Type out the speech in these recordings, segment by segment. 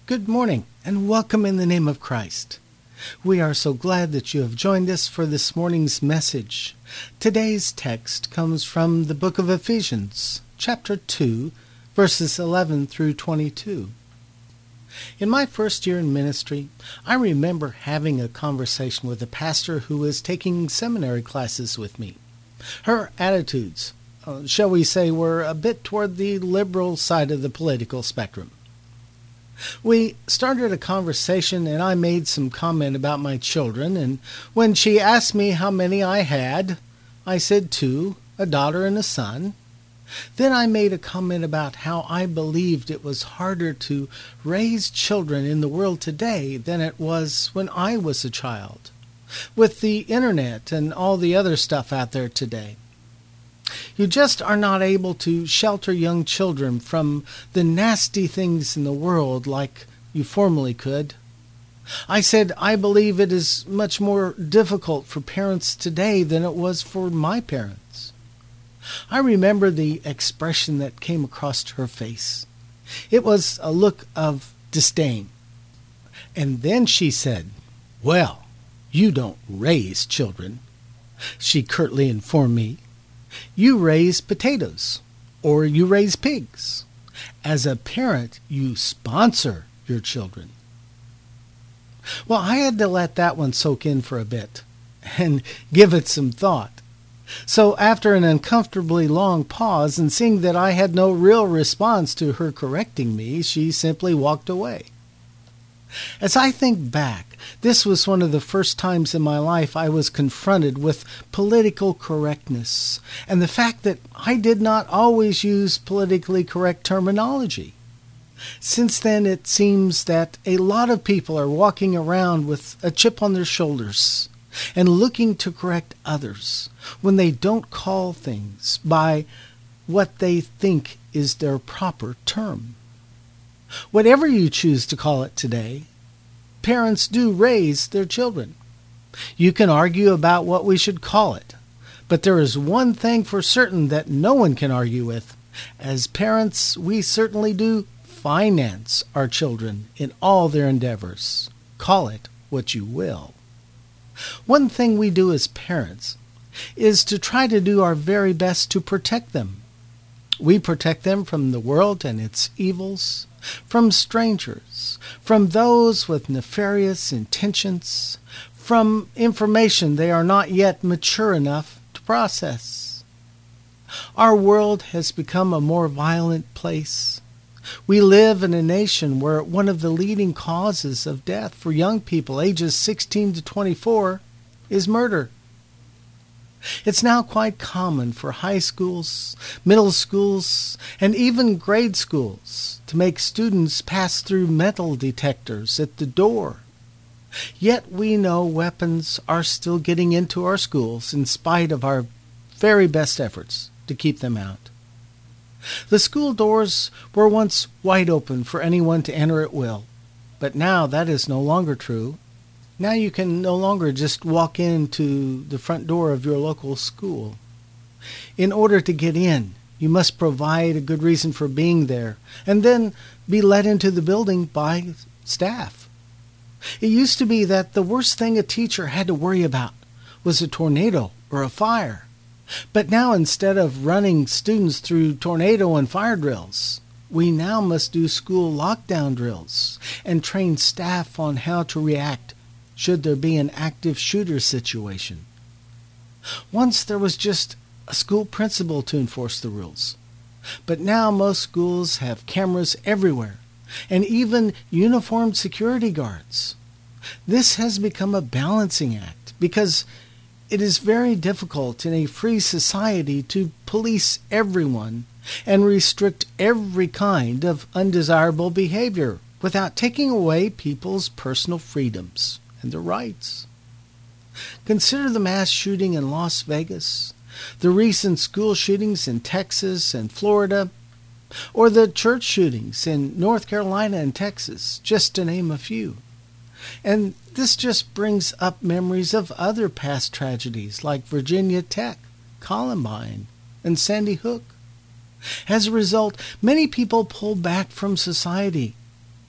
Good morning, and welcome in the name of Christ. We are so glad that you have joined us for this morning's message. Today's text comes from the book of Ephesians, chapter 2, verses 11 through 22. In my first year in ministry, I remember having a conversation with a pastor who was taking seminary classes with me. Her attitudes, shall we say, were a bit toward the liberal side of the political spectrum. We started a conversation and I made some comment about my children, and when she asked me how many I had, I said 2, a daughter and a son. Then I made a comment about how I believed it was harder to raise children in the world today than it was when I was a child, with the internet and all the other stuff out there today. You just are not able to shelter young children from the nasty things in the world like you formerly could. I said I believe it is much more difficult for parents today than it was for my parents. I remember the expression that came across her face. It was a look of disdain. And then she said, "Well, you don't raise children," she curtly informed me. "You raise potatoes, or you raise pigs. As a parent, you sponsor your children." Well, I had to let that one soak in for a bit and give it some thought. So after an uncomfortably long pause and seeing that I had no real response to her correcting me, she simply walked away. As I think back, this was one of the first times in my life I was confronted with political correctness and the fact that I did not always use politically correct terminology. Since then, it seems that a lot of people are walking around with a chip on their shoulders and looking to correct others when they don't call things by what they think is their proper term. Whatever you choose to call it today, parents do raise their children. You can argue about what we should call it, but there is one thing for certain that no one can argue with. As parents, we certainly do finance our children in all their endeavors. Call it what you will. One thing we do as parents is to try to do our very best to protect them. We protect them from the world and its evils, from strangers, from those with nefarious intentions, from information they are not yet mature enough to process. Our world has become a more violent place. We live in a nation where one of the leading causes of death for young people ages 16 to 24 is murder. It's now quite common for high schools, middle schools, and even grade schools to make students pass through metal detectors at the door. Yet we know weapons are still getting into our schools in spite of our very best efforts to keep them out. The school doors were once wide open for anyone to enter at will, but now that is no longer true. Now you can no longer just walk into the front door of your local school. In order to get in, you must provide a good reason for being there, and then be let into the building by staff. It used to be that the worst thing a teacher had to worry about was a tornado or a fire. But now, instead of running students through tornado and fire drills, we now must do school lockdown drills and train staff on how to react should there be an active shooter situation. Once there was just a school principal to enforce the rules, but now most schools have cameras everywhere and even uniformed security guards. This has become a balancing act because it is very difficult in a free society to police everyone and restrict every kind of undesirable behavior without taking away people's personal freedoms and their rights. Consider the mass shooting in Las Vegas, the recent school shootings in Texas and Florida, or the church shootings in North Carolina and Texas, just to name a few. And this just brings up memories of other past tragedies like Virginia Tech, Columbine, and Sandy Hook. As a result, many people pull back from society.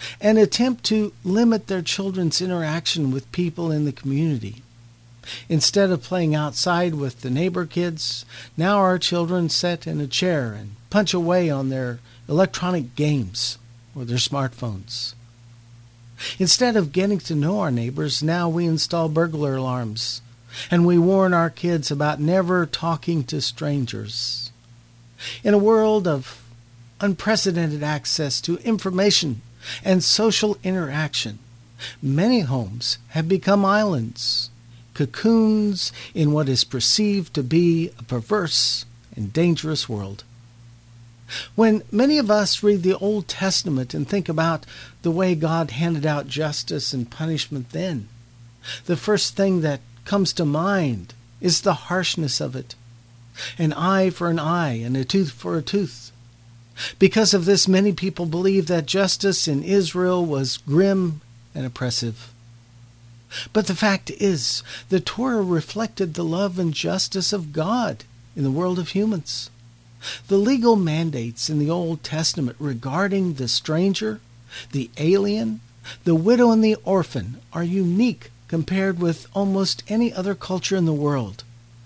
and attempt to limit their children's interaction with people in the community. Instead of playing outside with the neighbor kids, now our children sit in a chair and punch away on their electronic games or their smartphones. Instead of getting to know our neighbors, now we install burglar alarms, and we warn our kids about never talking to strangers. In a world of unprecedented access to information and social interaction, many homes have become islands, cocoons in what is perceived to be a perverse and dangerous world. When many of us read the Old Testament and think about the way God handed out justice and punishment then, the first thing that comes to mind is the harshness of it. An eye for an eye and a tooth for a tooth. Because of this, many people believe that justice in Israel was grim and oppressive. But the fact is, the Torah reflected the love and justice of God in the world of humans. The legal mandates in the Old Testament regarding the stranger, the alien, the widow, and the orphan are unique compared with almost any other culture in the world.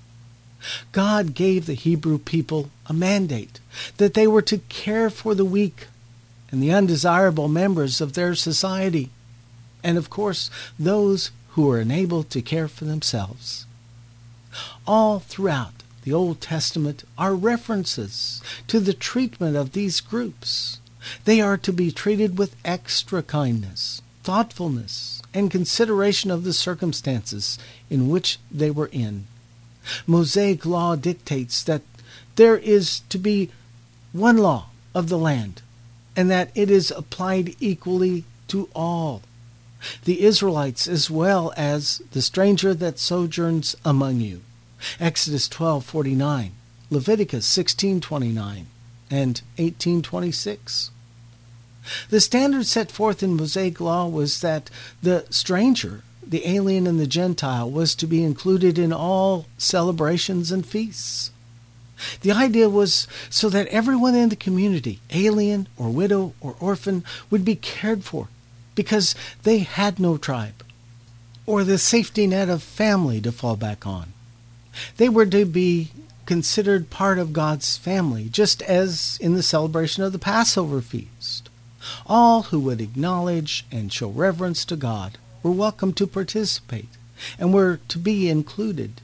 God gave the Hebrew people a mandate that they were to care for the weak and the undesirable members of their society, and of course, those who are unable to care for themselves. All throughout the Old Testament are references to the treatment of these groups. They are to be treated with extra kindness, thoughtfulness, and consideration of the circumstances in which they were in. Mosaic law dictates that there is to be one law of the land, and that it is applied equally to all, the Israelites as well as the stranger that sojourns among you. Exodus 12:49, Leviticus 16:29, and 18:26. The standard set forth in Mosaic law was that the stranger, the alien, and the Gentile was to be included in all celebrations and feasts. The idea was so that everyone in the community, alien or widow or orphan, would be cared for because they had no tribe or the safety net of family to fall back on. They were to be considered part of God's family, just as in the celebration of the Passover feast. All who would acknowledge and show reverence to God were welcome to participate and were to be included.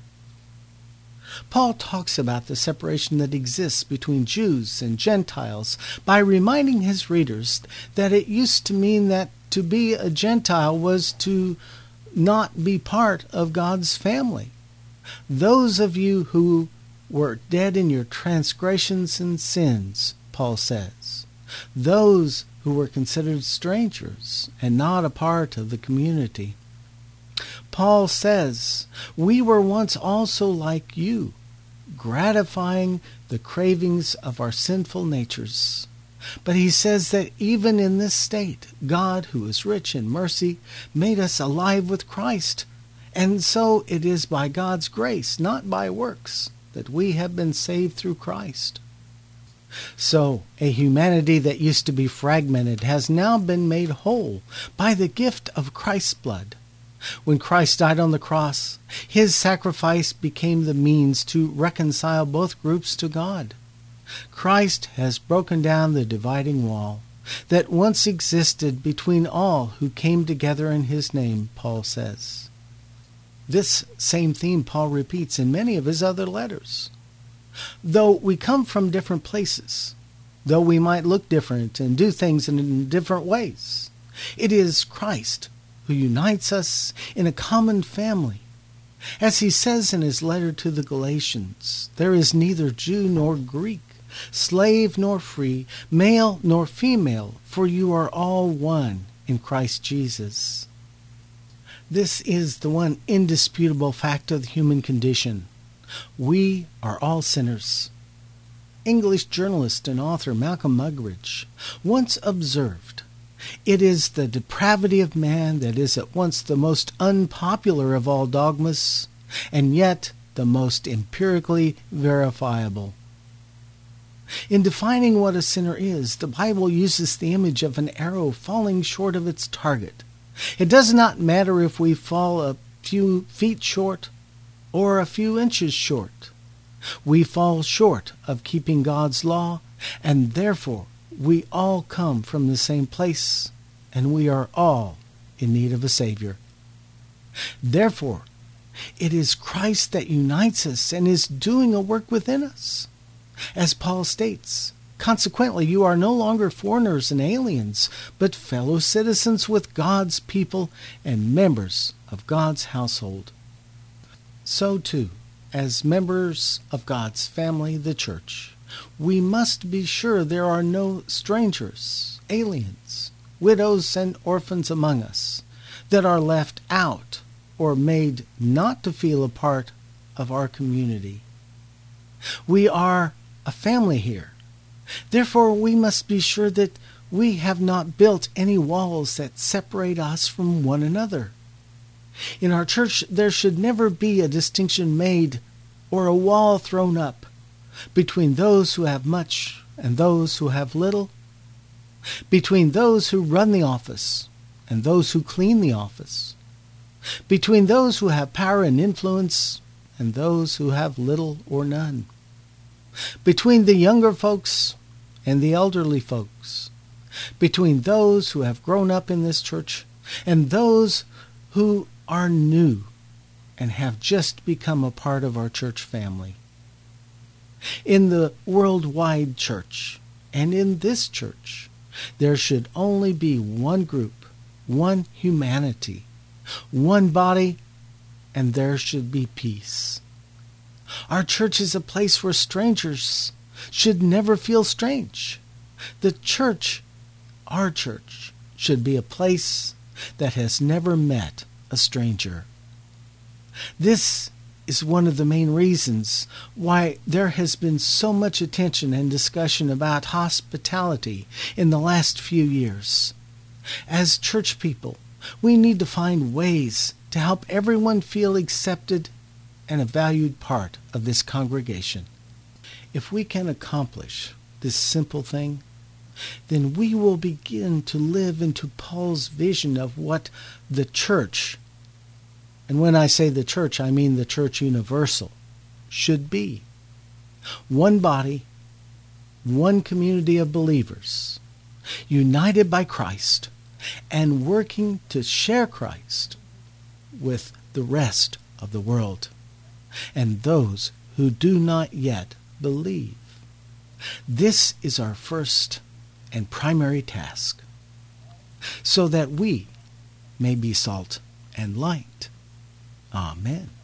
Paul talks about the separation that exists between Jews and Gentiles by reminding his readers that it used to mean that to be a Gentile was to not be part of God's family. Those of you who were dead in your transgressions and sins, Paul says, those who were considered strangers and not a part of the community. Paul says, we were once also like you, gratifying the cravings of our sinful natures. But he says that even in this state, God, who is rich in mercy, made us alive with Christ. And so it is by God's grace, not by works, that we have been saved through Christ. So, a humanity that used to be fragmented has now been made whole by the gift of Christ's blood. When Christ died on the cross, his sacrifice became the means to reconcile both groups to God. Christ has broken down the dividing wall that once existed between all who came together in his name, Paul says. This same theme Paul repeats in many of his other letters. Though we come from different places, though we might look different and do things in different ways, it is Christ who unites us in a common family. As he says in his letter to the Galatians, there is neither Jew nor Greek, slave nor free, male nor female, for you are all one in Christ Jesus. This is the one indisputable fact of the human condition. We are all sinners. English journalist and author Malcolm Muggeridge once observed, "It is the depravity of man that is at once the most unpopular of all dogmas, and yet the most empirically verifiable." In defining what a sinner is, the Bible uses the image of an arrow falling short of its target. It does not matter if we fall a few feet short or a few inches short. We fall short of keeping God's law, and therefore we all come from the same place, and we are all in need of a Savior. Therefore, it is Christ that unites us and is doing a work within us. As Paul states, consequently, you are no longer foreigners and aliens, but fellow citizens with God's people and members of God's household. So too, as members of God's family, the church, we must be sure there are no strangers, aliens, widows, and orphans among us that are left out or made not to feel a part of our community. We are a family here. Therefore, we must be sure that we have not built any walls that separate us from one another. In our church, there should never be a distinction made or a wall thrown up between those who have much and those who have little, between those who run the office and those who clean the office, between those who have power and influence and those who have little or none, between the younger folks and the elderly folks, between those who have grown up in this church and those who are new and have just become a part of our church family. In the worldwide church and in this church, there should only be one group, one humanity, one body, and there should be peace. Our church is a place where strangers should never feel strange. The church, our church, should be a place that has never met a stranger. This is one of the main reasons why there has been so much attention and discussion about hospitality in the last few years. As church people, we need to find ways to help everyone feel accepted and a valued part of this congregation. If we can accomplish this simple thing, then we will begin to live into Paul's vision of what the church, and when I say the church, I mean the church universal, should be. One body, one community of believers, united by Christ, and working to share Christ with the rest of the world and those who do not yet believe. This is our first and primary task, so that we may be salt and light. Amen.